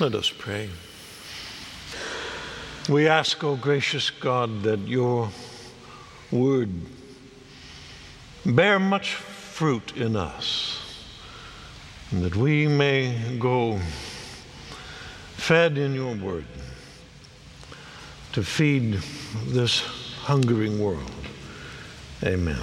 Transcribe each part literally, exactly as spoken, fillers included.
Let us pray. We ask, O gracious God, that your word bear much fruit in us, and that we may go fed in your word to feed this hungering world. Amen.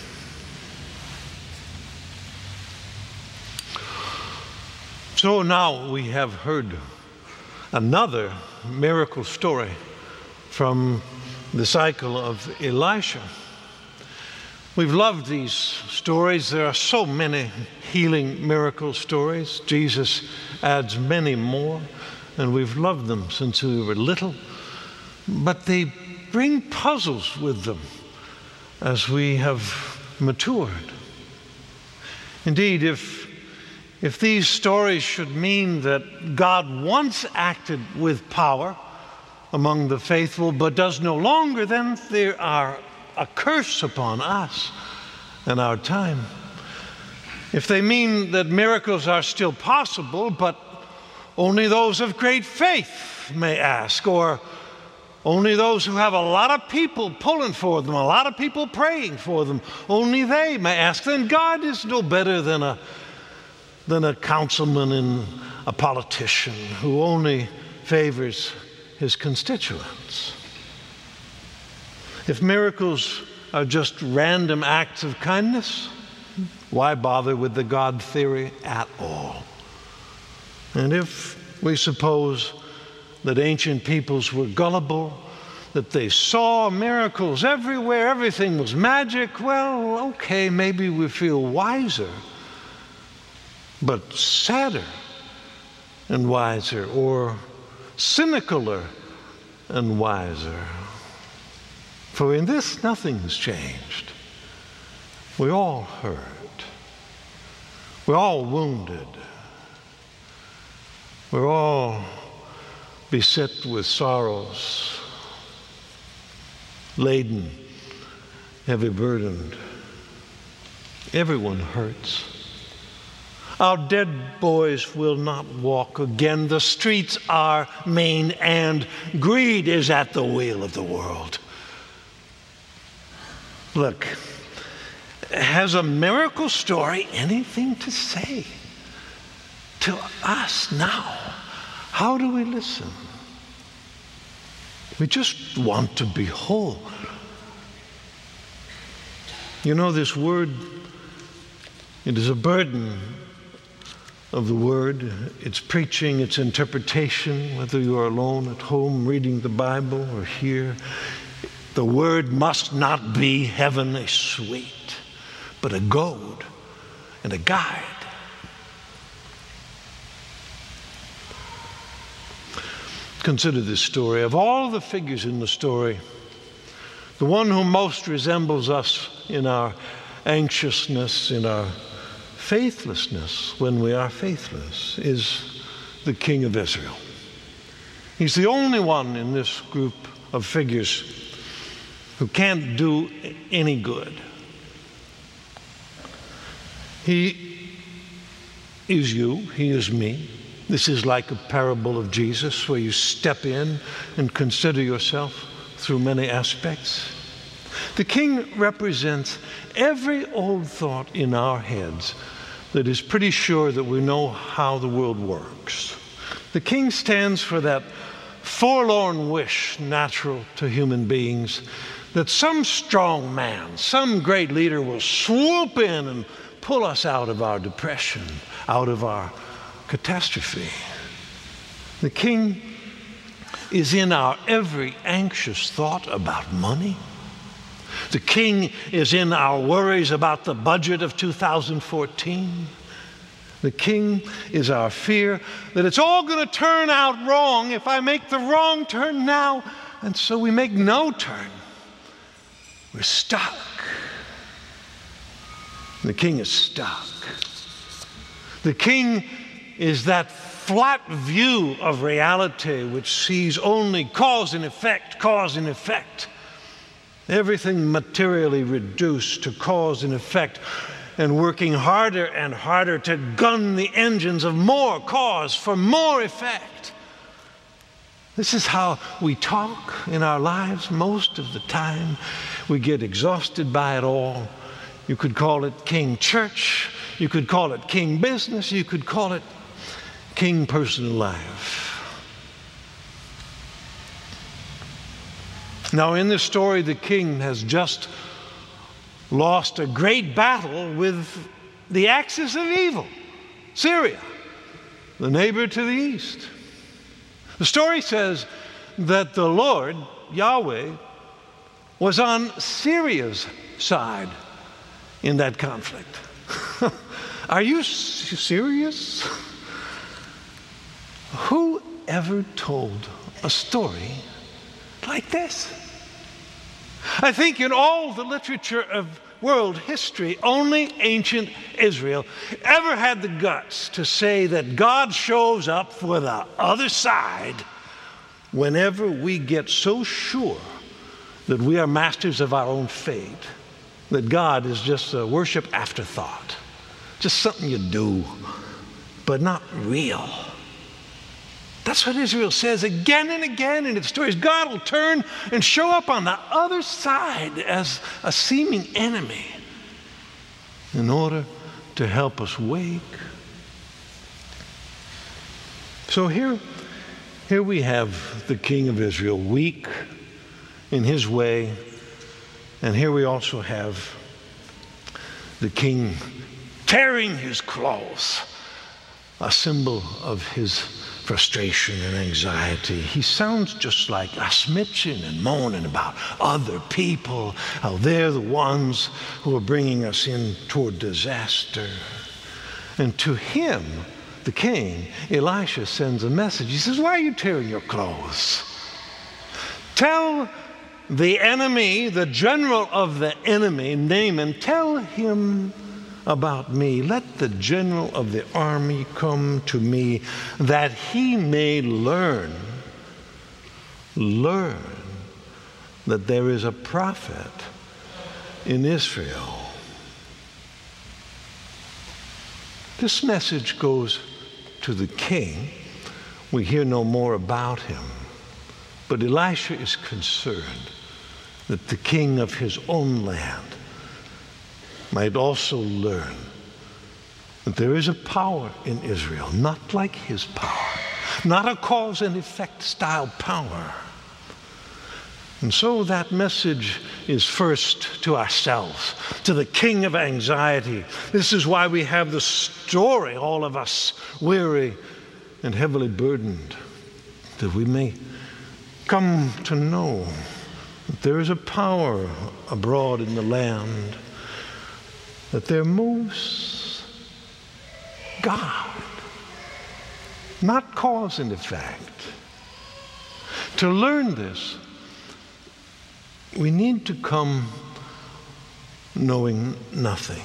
So now we have heard another miracle story from the cycle of Elisha. We've loved these stories. There are so many healing miracle stories. Jesus adds many more, and we've loved them since we were little. But they bring puzzles with them as we have matured. Indeed, if If these stories should mean that God once acted with power among the faithful but does no longer, then they are a curse upon us and our time. If they mean that miracles are still possible, but only those of great faith may ask, or only those who have a lot of people pulling for them, a lot of people praying for them, only they may ask, then God is no better than a than a councilman and a politician who only favors his constituents. If miracles are just random acts of kindness, why bother with the God theory at all? And if we suppose that ancient peoples were gullible, that they saw miracles everywhere, everything was magic, well, okay, maybe we feel wiser, but sadder and wiser, or cynicaler and wiser. For in this, nothing's changed. We're all hurt. We're all wounded. We're all beset with sorrows, laden, heavy burdened. Everyone hurts. Our dead boys will not walk again. The streets are mean, and greed is at the wheel of the world. Look, has a miracle story anything to say to us now? How do we listen? We just want to be whole. You know, this word, it is a burden of the word, its preaching, its interpretation, whether you are alone at home reading the Bible or here. The word must not be heavenly sweet, but a goad and a guide. Consider this story. Of all the figures in the story, the one who most resembles us in our anxiousness, in our faithlessness when we are faithless, is the King of Israel. He's the only one in this group of figures who can't do any good. He is you, he is me. This is like a parable of Jesus where you step in and consider yourself through many aspects. The king represents every old thought in our heads that is pretty sure that we know how the world works. The king stands for that forlorn wish natural to human beings that some strong man, some great leader will swoop in and pull us out of our depression, out of our catastrophe. The king is in our every anxious thought about money. The king is in our worries about the budget of two thousand fourteen. The king is our fear that it's all going to turn out wrong if I make the wrong turn now, and so we make no turn. We're stuck. The king is stuck. The king is that flat view of reality which sees only cause and effect, cause and effect. Everything materially reduced to cause and effect. and working harder and harder to gun the engines of more cause for more effect. This is how we talk in our lives most of the time. We get exhausted by it all. You could call it King Church. You could call it King Business. You could call it King Personal Life. Now, in this story, the king has just lost a great battle with the axis of evil, Syria, the neighbor to the east. The story says that the Lord, Yahweh, was on Syria's side in that conflict. Are you serious? Who ever told a story like this? I think in all the literature of world history, only ancient Israel ever had the guts to say that God shows up for the other side whenever we get so sure that we are masters of our own fate, that God is just a worship afterthought, just something you do, but not real. That's what Israel says again and again in its stories. God will turn and show up on the other side as a seeming enemy in order to help us wake. So here, here we have the king of Israel, weak in his way, and here we also have the king tearing his clothes, a symbol of his frustration and anxiety. He sounds just like us bitching and moaning about other people, how they're the ones who are bringing us in toward disaster. And to him, the king, Elisha sends a message. He says, why are you tearing your clothes? Tell the enemy, the general of the enemy, Naaman, tell him about me. Let the general of the army come to me that he may learn, learn that there is a prophet in Israel. This message goes to the king. We hear no more about him. But Elisha is concerned that the king of his own land might also learn that there is a power in Israel, not like his power, not a cause and effect style power. And so that message is first to ourselves, to the king of anxiety. This is why we have the story, all of us weary and heavily burdened, that we may come to know that there is a power abroad in the land, that there moves God, not cause and effect. To learn this, we need to come knowing nothing.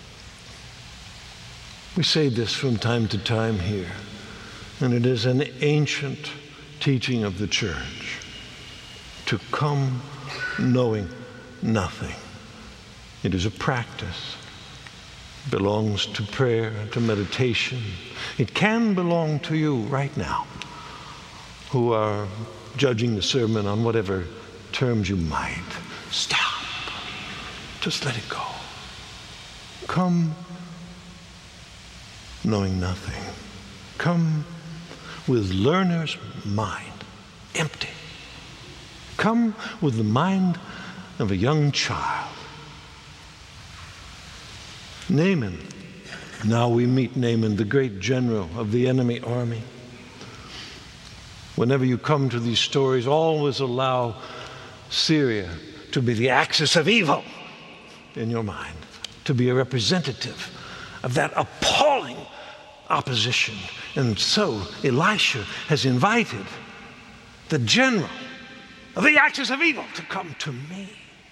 We say this from time to time here, and it is an ancient teaching of the church, to come knowing nothing. It is a practice. It belongs to prayer, to meditation. It can belong to you right now, who are judging the sermon on whatever terms you might. Stop. Just let it go. Come knowing nothing. Come with learner's mind, empty. Come with the mind of a young child. Naaman. Now we meet Naaman, the great general of the enemy army. Whenever you come to these stories, always allow Syria to be the axis of evil in your mind, to be a representative of that appalling opposition. And so Elisha has invited the general of the axis of evil to come to me.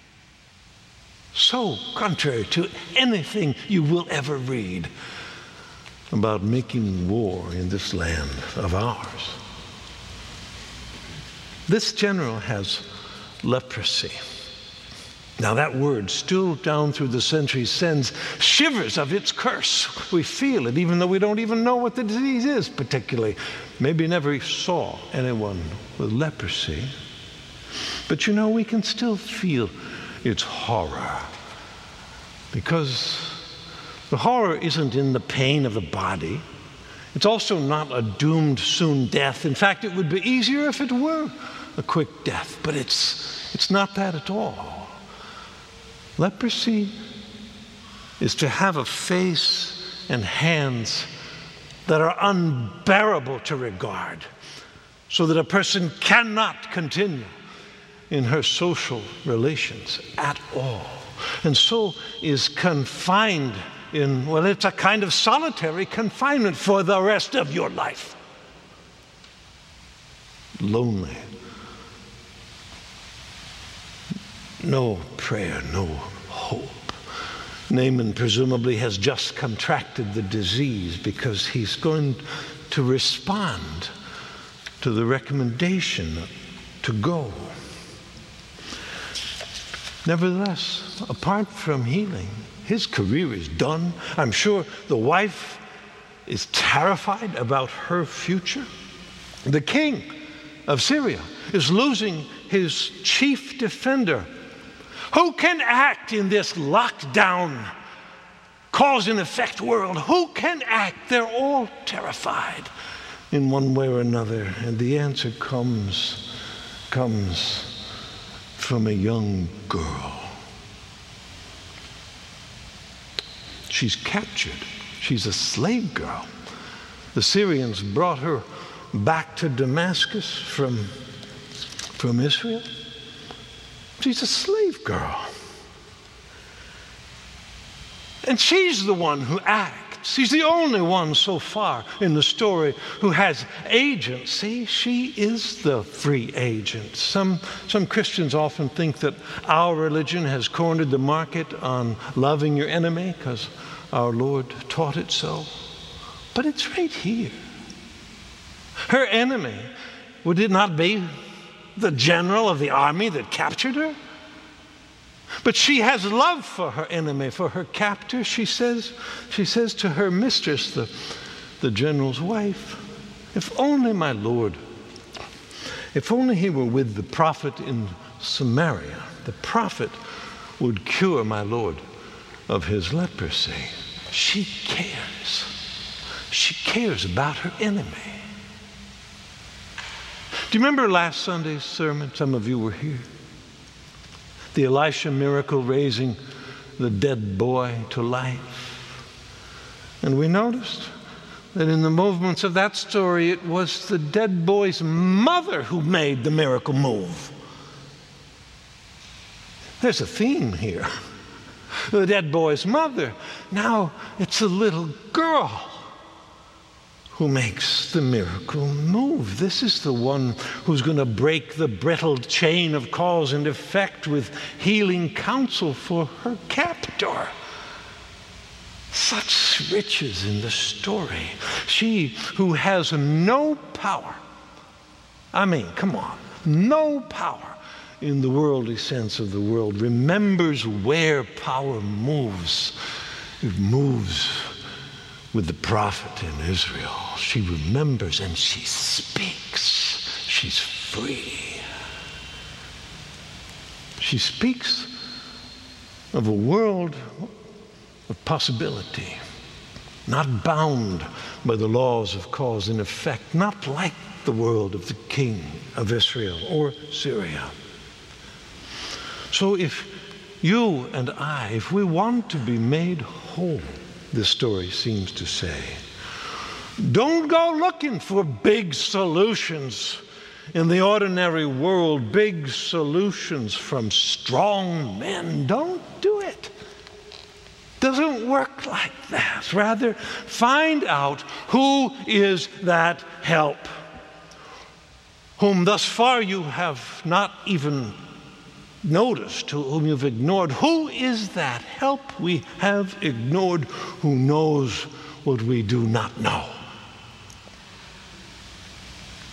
So contrary to anything you will ever read about making war in this land of ours. This general has leprosy. Now that word, still down through the centuries, sends shivers of its curse. We feel it, even though we don't even know what the disease is particularly. Maybe never saw anyone with leprosy. But you know, we can still feel its horror. Because the horror isn't in the pain of the body. It's also not a doomed soon death. In fact, it would be easier if it were a quick death. But it's, it's not that at all. Leprosy is to have a face and hands that are unbearable to regard, so that a person cannot continue in her social relations at all. And so is confined in, well, it's a kind of solitary confinement for the rest of your life. Lonely. No prayer, no hope. Naaman presumably has just contracted the disease because he's going to respond to the recommendation to go. Nevertheless, apart from healing, his career is done. I'm sure the wife is terrified about her future. The king of Syria is losing his chief defender. Who can act in this lockdown, cause and effect world? Who can act? They're all terrified in one way or another. And the answer comes, comes from a young girl. She's captured. She's a slave girl. The Syrians brought her back to Damascus from, from Israel. She's a slave girl. And she's the one who acts. She's the only one so far in the story who has agency. She is the free agent. Some, some Christians often think that our religion has cornered the market on loving your enemy because our Lord taught it so. But it's right here. Her enemy, would it not be the general of the army that captured her? But she has love for her enemy, for her captor. She says, she says to her mistress, the, the general's wife, if only my Lord, if only he were with the prophet in Samaria, the prophet would cure my Lord of his leprosy. She cares. She cares about her enemy. Do you remember last Sunday's sermon? Some of you were here. The Elisha miracle, raising the dead boy to life. And we noticed that in the movements of that story, it was the dead boy's mother who made the miracle move. There's a theme here. The dead boy's mother. Now it's a little girl who makes the miracle move. This is the one who's going to break the brittle chain of cause and effect with healing counsel for her captor. Such riches in the story. She who has no power, I mean, come on, no power in the worldly sense of the world, remembers where power moves. It moves with the prophet in Israel. She remembers and she speaks. She's free. She speaks of a world of possibility, not bound by the laws of cause and effect, not like the world of the king of Israel or Syria. So if you and I, if we want to be made whole, this story seems to say, don't go looking for big solutions in the ordinary world, big solutions from strong men. Don't do it. Doesn't work like that. Rather, find out who is that help, whom thus far you have not even noticed, to whom you've ignored. Who is that help we have ignored, who knows what we do not know?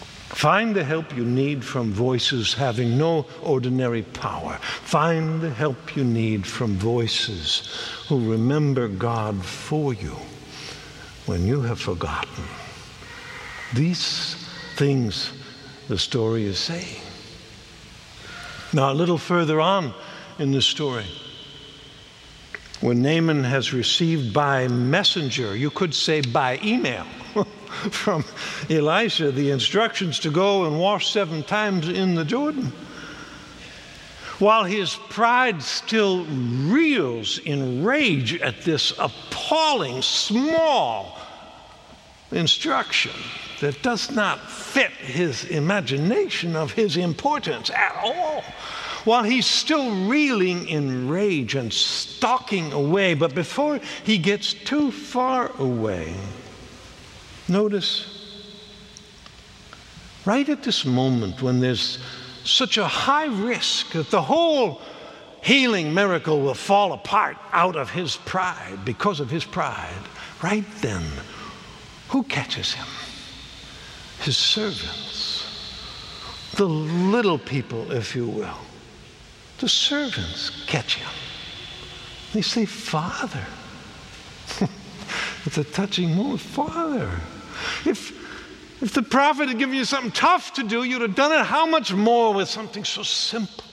Find the help you need from voices having no ordinary power. Find the help you need from voices who remember God for you when you have forgotten. These things the story is saying. Now, a little further on in the story, when Naaman has received by messenger, you could say by email, from Elisha, the instructions to go and wash seven times in the Jordan, while his pride still reels in rage at this appalling small instruction that does not fit his imagination of his importance at all, while he's still reeling in rage and stalking away, but before he gets too far away, notice, right at this moment when there's such a high risk that the whole healing miracle will fall apart out of his pride, because of his pride, right then, who catches him? His servants, the little people, if you will. The servants catch him. They say, Father. It's a touching moment. Father. If, if the prophet had given you something tough to do, you'd have done it. How much more with something so simple?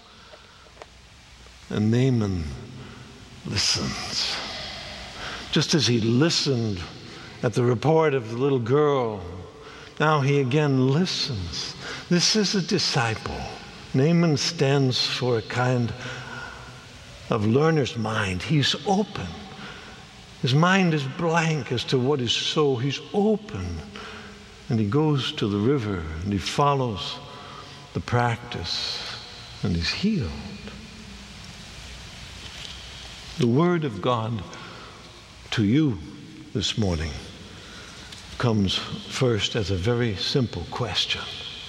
And Naaman listens. Just as he listened at the report of the little girl, now he again listens. This is a disciple. Naaman stands for a kind of learner's mind. He's open. His mind is blank as to what is so. He's open. And he goes to the river and he follows the practice and he's healed. The word of God to you this morning comes first as a very simple question.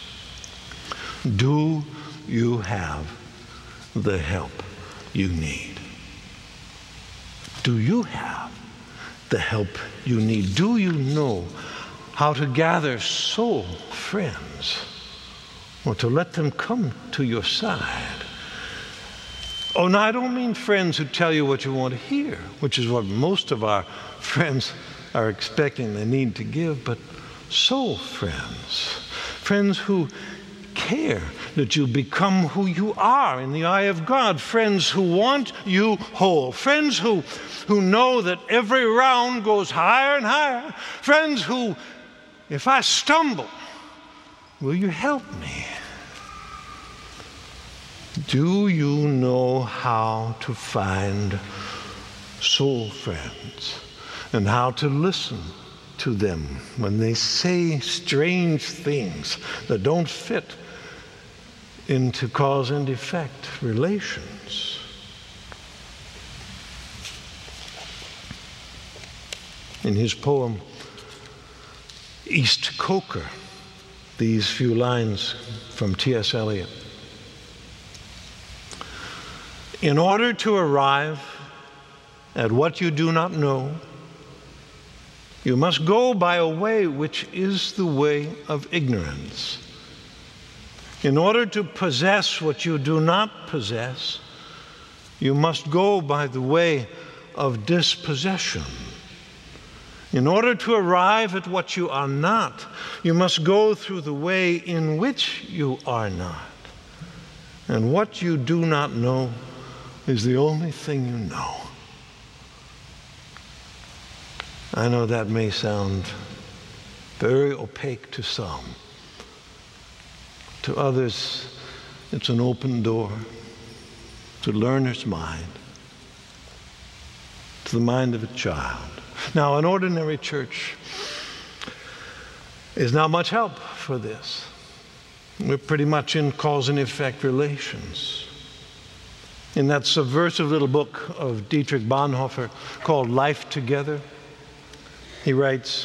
Do you have the help you need? Do you have the help you need? Do you know how to gather soul friends or to let them come to your side? Oh, no, I don't mean friends who tell you what you want to hear, which is what most of our friends are expecting they need to give, but soul friends, friends who care that you become who you are in the eye of God, friends who want you whole, friends who, who know that every round goes higher and higher, friends who, if I stumble, will you help me? Do you know how to find soul friends and how to listen to them when they say strange things that don't fit into cause and effect relations? In his poem, East Coker, these few lines from T S Eliot. In order to arrive at what you do not know, you must go by a way which is the way of ignorance. In order to possess what you do not possess, you must go by the way of dispossession. In order to arrive at what you are not, you must go through the way in which you are not. And what you do not know is the only thing you know. I know that may sound very opaque to some. To others, it's an open door to learner's mind, to the mind of a child. Now, an ordinary church is not much help for this. We're pretty much in cause and effect relations. In that subversive little book of Dietrich Bonhoeffer called Life Together, he writes,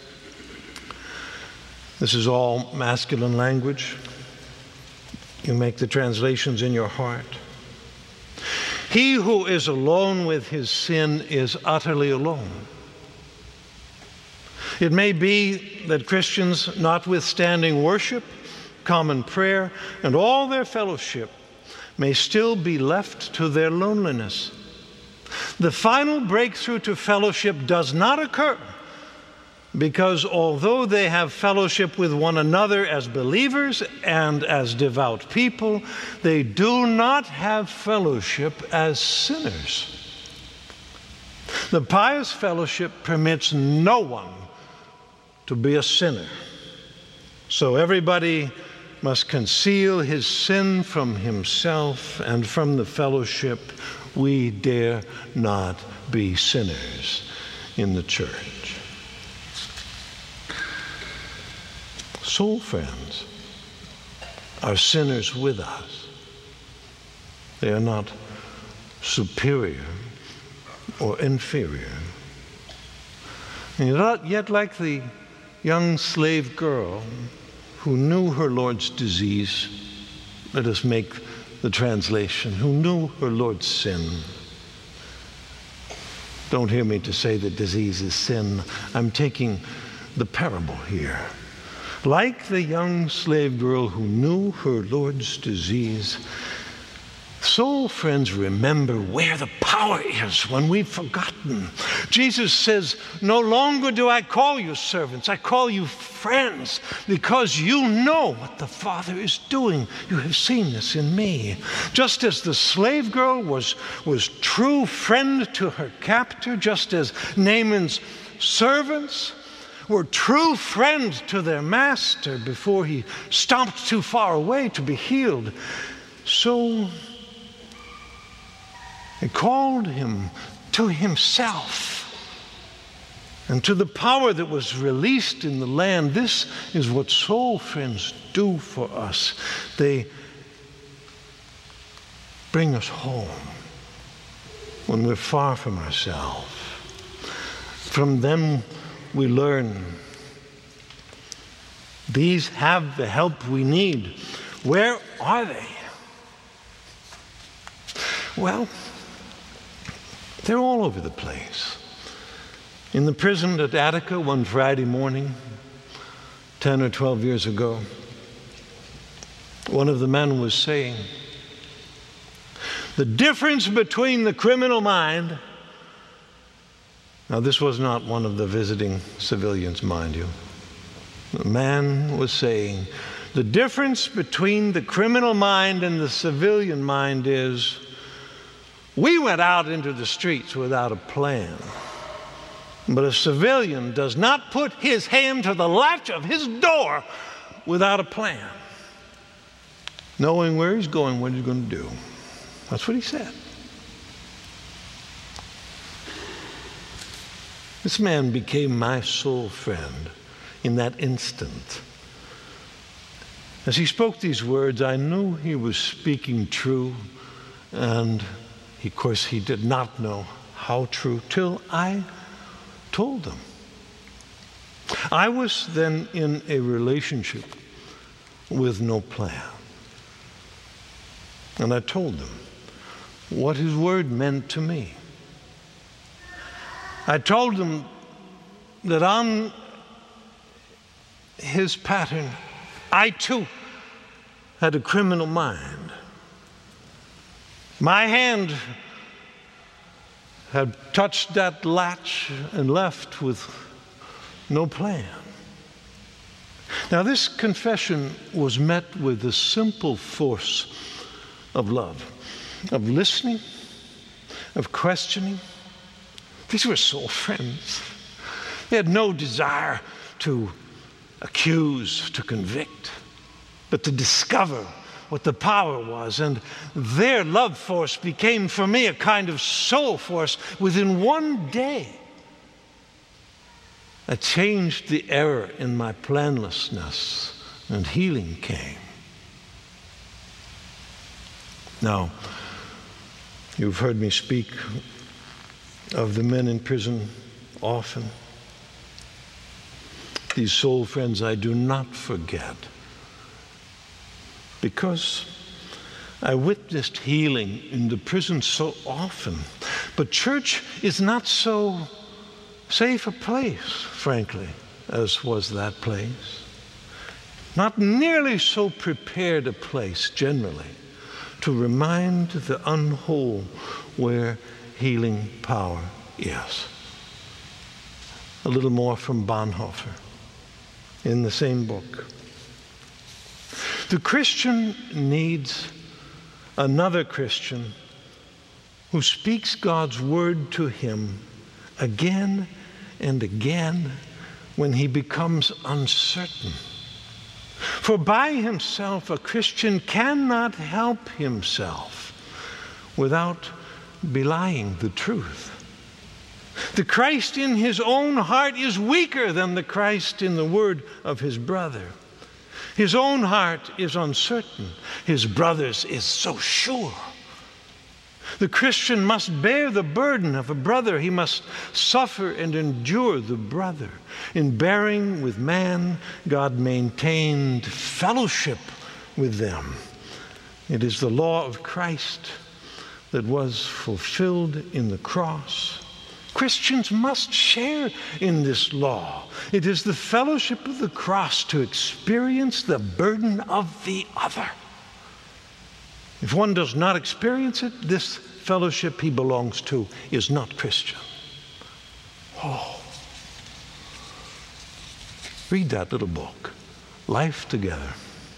this is all masculine language. You make the translations in your heart. He who is alone with his sin is utterly alone. It may be that Christians, notwithstanding worship, common prayer, and all their fellowship, may still be left to their loneliness. The final breakthrough to fellowship does not occur because although they have fellowship with one another as believers and as devout people, they do not have fellowship as sinners. The pious fellowship permits no one to be a sinner. So everybody must conceal his sin from himself and from the fellowship. We dare not be sinners in the church. Soul friends are sinners with us. They are not superior or inferior. And yet, like the young slave girl who knew her Lord's disease, let us make the translation, who knew her Lord's sin. Don't hear me to say that disease is sin. I'm taking the parable here. Like the young slave girl who knew her Lord's disease, soul friends remember where the power is when we've forgotten. Jesus says, no longer do I call you servants, I call you friends, because you know what the Father is doing. You have seen this in me. Just as the slave girl was, was true friend to her captor, just as Naaman's servants were true friends to their master before he stomped too far away to be healed, so he called him to himself and to the power that was released in the land. This is what soul friends do for us. They bring us home when we're far from ourselves. From them we learn. These have the help we need. Where are they? Well, they're all over the place. In the prison at Attica one Friday morning, ten or twelve years ago, one of the men was saying, the difference between the criminal mind. Now, this was not one of the visiting civilians, mind you. The man was saying, the difference between the criminal mind and the civilian mind is, we went out into the streets without a plan. But a civilian does not put his hand to the latch of his door without a plan, knowing where he's going, what he's going to do. That's what he said. This man became my soul friend in that instant. As he spoke these words, I knew he was speaking true, and of course he did not know how true till I told him. I was then in a relationship with no plan. And I told him what his word meant to me. I told him that on his pattern, I too had a criminal mind. My hand had touched that latch and left with no plan. Now, this confession was met with the simple force of love, of listening, of questioning. These were soul friends. They had no desire to accuse, to convict, but to discover what the power was. And their love force became for me a kind of soul force. Within one day, I changed the error in my planlessness, and healing came. Now, you've heard me speak of the men in prison often. These soul friends I do not forget, because I witnessed healing in the prison so often. But church is not so safe a place, frankly. as was that place. Not nearly so prepared a place generally to remind the unwhole where healing power is. A little more from Bonhoeffer in the same book. The Christian needs another Christian who speaks God's word to him again and again when he becomes uncertain. For by himself, a Christian cannot help himself without belying the truth. The Christ in his own heart is weaker than the Christ in the word of his brother. His own heart is uncertain. His brother's is so sure. The Christian must bear the burden of a brother. He must suffer and endure the brother. In bearing with man, God maintained fellowship with them. It is the law of Christ that was fulfilled in the cross. Christians must share in this law. It is the fellowship of the cross to experience the burden of the other. If one does not experience it, this fellowship he belongs to is not Christian. Oh. Read that little book, Life Together.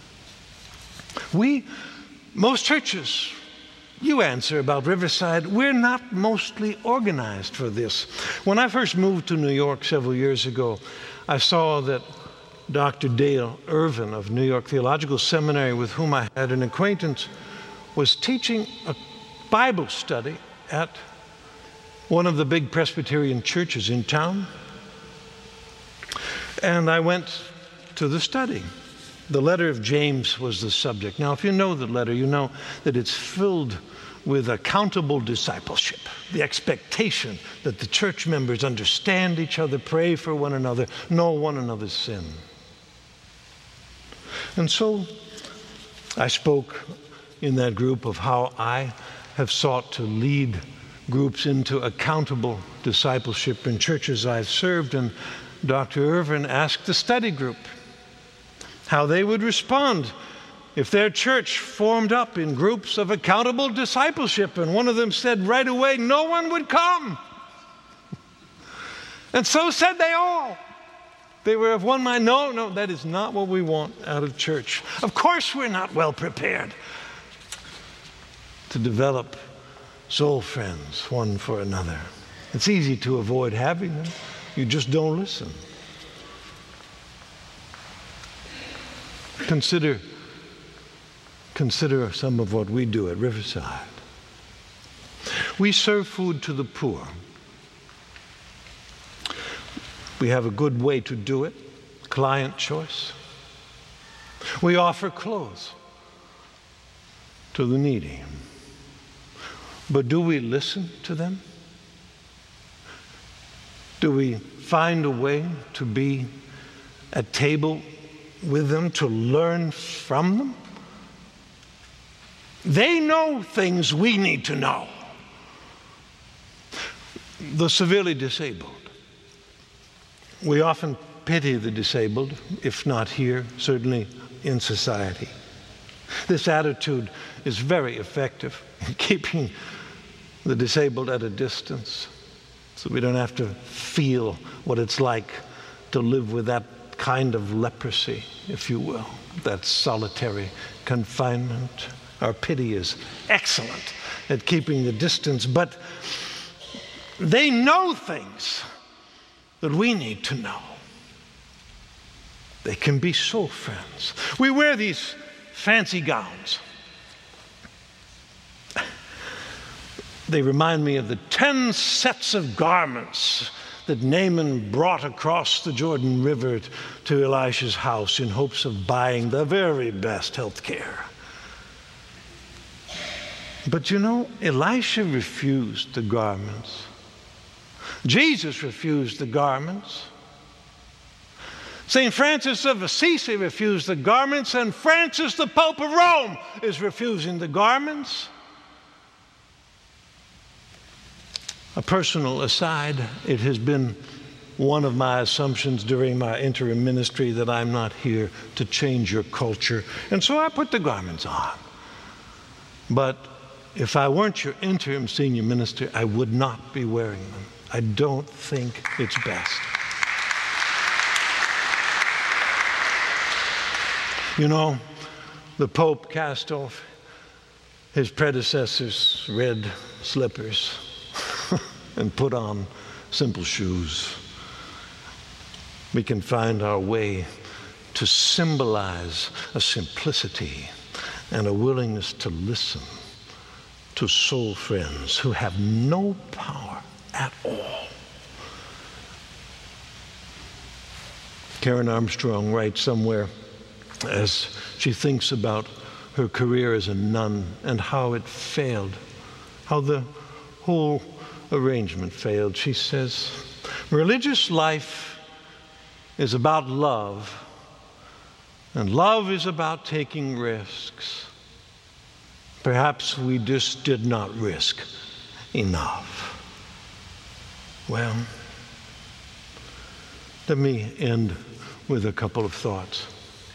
We, most churches, you answer about Riverside, we're not mostly organized for this. When I first moved to New York several years ago, I saw that Doctor Dale Irvin of New York Theological Seminary, with whom I had an acquaintance, was teaching a Bible study at one of the big Presbyterian churches in town. And I went to the study. The letter of James was the subject. Now, if you know the letter, you know that it's filled with accountable discipleship, the expectation that the church members understand each other, pray for one another, know one another's sin. And so I spoke in that group of how I have sought to lead groups into accountable discipleship in churches I've served, and Doctor Irvin asked the study group how they would respond if their church formed up in groups of accountable discipleship. And one of them said right away, no one would come. And so said they all. They were of one mind. No, no, that is not what we want out of church. Of course we're not well prepared to develop soul friends one for another. It's easy to avoid having them. You just don't listen. Consider, consider some of what we do at Riverside. We serve food to the poor. We have a good way to do it, client choice. We offer clothes to the needy. But do we listen to them? Do we find a way to be at table with them, to learn from them? They know things we need to know. The severely disabled. We often pity the disabled, if not here, certainly in society. This attitude is very effective in keeping the disabled at a distance, so we don't have to feel what it's like to live with that kind of leprosy, if you will, that solitary confinement. Our pity is excellent at keeping the distance, but they know things that we need to know. They can be soul friends. We wear these fancy gowns. They remind me of the ten sets of garments that Naaman brought across the Jordan River to Elisha's house in hopes of buying the very best health care. But you know, Elisha refused the garments. Jesus refused the garments. Saint Francis of Assisi refused the garments, and Francis, the Pope of Rome, is refusing the garments. A personal aside, it has been one of my assumptions during my interim ministry that I'm not here to change your culture. And so I put the garments on. But if I weren't your interim senior minister, I would not be wearing them. I don't think it's best. You know, the Pope cast off his predecessor's red slippers and put on simple shoes. We can find our way to symbolize a simplicity and a willingness to listen to soul friends who have no power at all. Karen Armstrong writes somewhere as she thinks about her career as a nun and how it failed, how the whole arrangement failed. She says, religious life is about love, and love is about taking risks. Perhaps we just did not risk enough. Well, let me end with a couple of thoughts.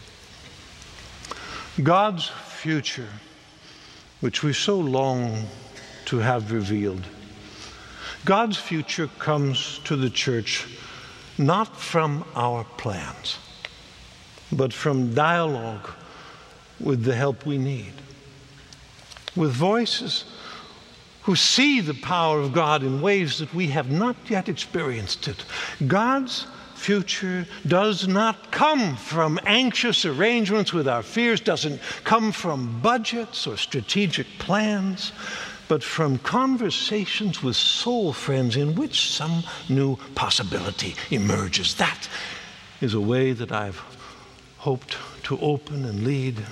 God's future, which we so long to have revealed, God's future comes to the church not from our plans, but from dialogue with the help we need, with voices who see the power of God in ways that we have not yet experienced it. God's future does not come from anxious arrangements with our fears, doesn't come from budgets or strategic plans, but from conversations with soul friends in which some new possibility emerges. That is a way that I've hoped to open and lead.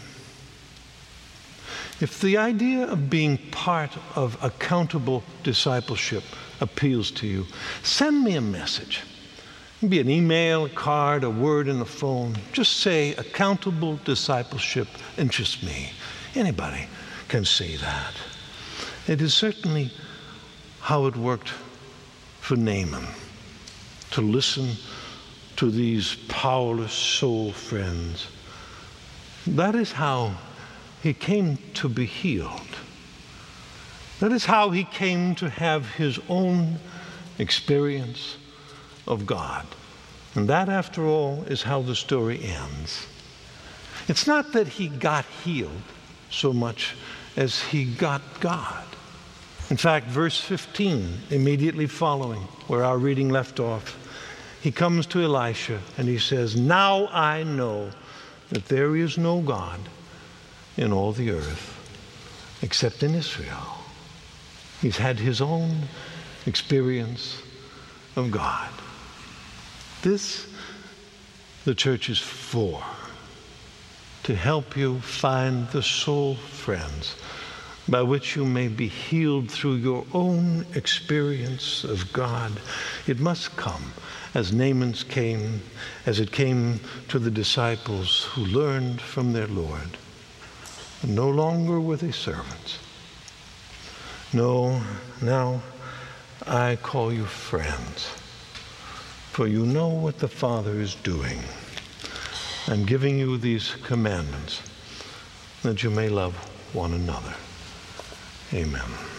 If the idea of being part of accountable discipleship appeals to you, send me a message. It can be an email, a card, a word in the phone. Just say, accountable discipleship interests me. Anybody can say that. It is certainly how it worked for Naaman, to listen to these powerless soul friends. That is how he came to be healed. That is how he came to have his own experience of God. And that, after all, is how the story ends. It's not that he got healed so much as he got God. In fact, verse fifteen, immediately following where our reading left off, he comes to Elisha and he says, now I know that there is no God in all the earth except in Israel. He's had his own experience of God. This, the church is for, to help you find the soul friends by which you may be healed through your own experience of God. It must come as Naaman's came, as it came to the disciples who learned from their Lord. And no longer were they servants. No, now I call you friends, for you know what the Father is doing. I'm giving you these commandments that you may love one another. Amen.